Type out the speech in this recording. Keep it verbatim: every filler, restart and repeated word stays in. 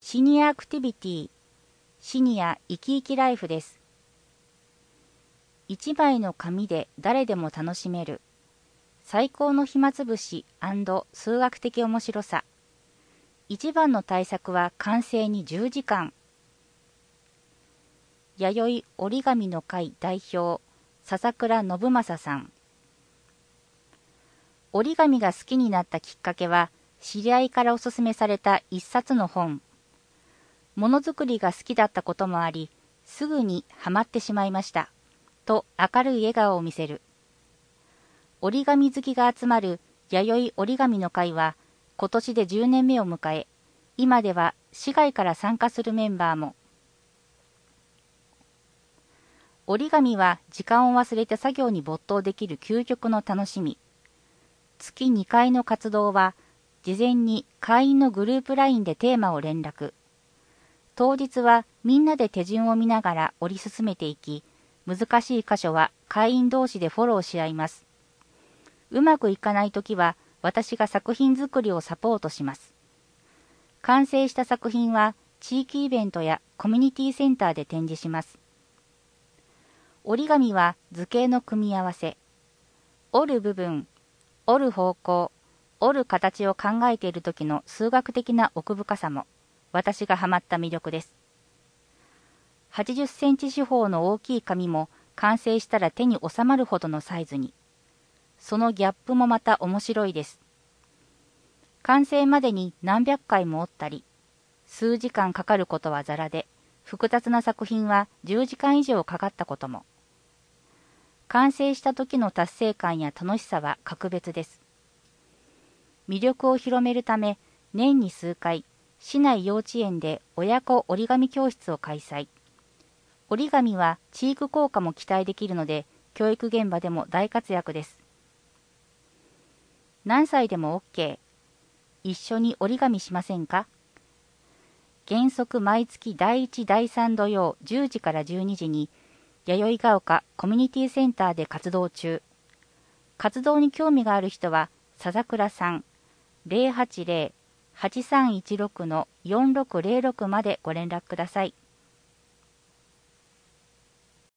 シニアアクティビティ、シニア生き生きライフです。一枚の紙で誰でも楽しめる最高の暇つぶし&数学的面白さ。一番の対策は完成にじゅうじかん。弥生折り紙の会代表、笹倉信正さん。折り紙が好きになったきっかけは、知り合いからおすすめされた一冊の本。ものづくりが好きだったこともあり、すぐにハマってしまいました。と明るい笑顔を見せる。折り紙好きが集まる弥生折り紙の会は、今年でじゅうねんめを迎え、今では市外から参加するメンバーも。折り紙は時間を忘れて作業に没頭できる究極の楽しみ。月にかいの活動は、事前に会員のグループラインでテーマを連絡。当日はみんなで手順を見ながら折り進めていき、難しい箇所は会員同士でフォローし合います。うまくいかないときは私が作品作りをサポートします。完成した作品は地域イベントやコミュニティセンターで展示します。折り紙は図形の組み合わせ。折る部分、折る方向、折る形を考えている時の数学的な奥深さも私がハマった魅力です。はちじゅっセンチ四方の大きい紙も完成したら手に収まるほどのサイズに。そのギャップもまた面白いです。完成までに何百回も折ったり、数時間かかることはざらで、複雑な作品はじゅうじかん以上かかったことも。完成した時の達成感や楽しさは格別です。魅力を広めるため、年に数回、市内幼稚園で親子折り紙教室を開催。折り紙は知育効果も期待できるので、教育現場でも大活躍です。何歳でも OK。一緒に折り紙しませんか？原則毎月だいいち、だいさん土曜じゅうじからじゅうにじに、弥生が丘コミュニティセンターで活動中。活動に興味がある人は、笹倉さん、ゼロはちゼロ はちさんいちろく よんろくゼロろく までご連絡ください。